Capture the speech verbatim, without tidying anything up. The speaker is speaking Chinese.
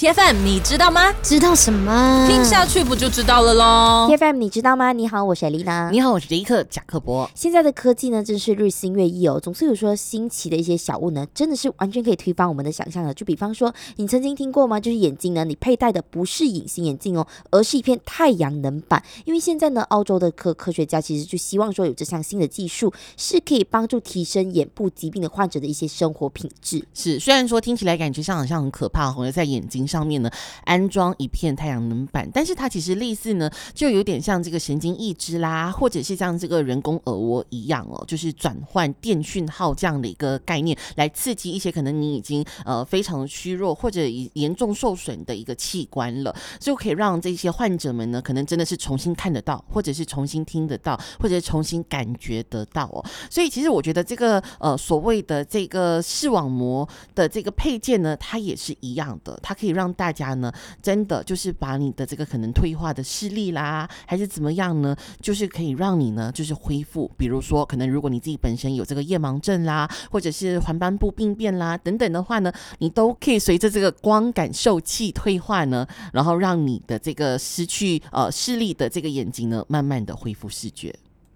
T F M 你知道吗？ 知道什么？ 听下去不就知道了咯。 T F M 你知道吗？你好，我是丽娜。 你好，我是杰克贾克伯。 现在的科技呢，真是日新月异哦，总是有说新奇的一些小物呢，真的是完全可以推翻我们的想象的。就比方说，你曾经听过吗？就是眼镜呢，你佩戴的不是隐形眼镜哦，而是一片太阳能板。因为现在呢，澳洲的科科学家其实就希望说，有这项新的技术是可以帮助提升眼部疾病的患者的一些生活品质。 是，虽然说听起来感觉上好像很可怕，或者在眼睛上面呢安装一片太阳能板，但是它其实类似呢，就有点像这个神经抑制啦，或者是像这个人工耳蜗一样哦，就是转换电讯号这样的一个概念，来刺激一些可能你已经呃非常虚弱或者严重受损的一个器官了，就可以让这些患者们呢，可能真的是重新看得到，或者是重新听得到，或者是重新感觉得到哦。所以其实我觉得这个呃所谓的这个视网膜的这个配件呢，它也是一样的，它可以让大家呢真的就是把你的这个可能退化的视力啦，还是怎么样呢，就是可以让你呢就是恢复，比如说可能如果你自己本身有这个夜盲症啦，或者是黄斑部病变啦等等的话呢，你都可以随着这个光感受器退化呢，然后让你的这个失去呃视力的这个眼睛呢慢慢的恢复视觉。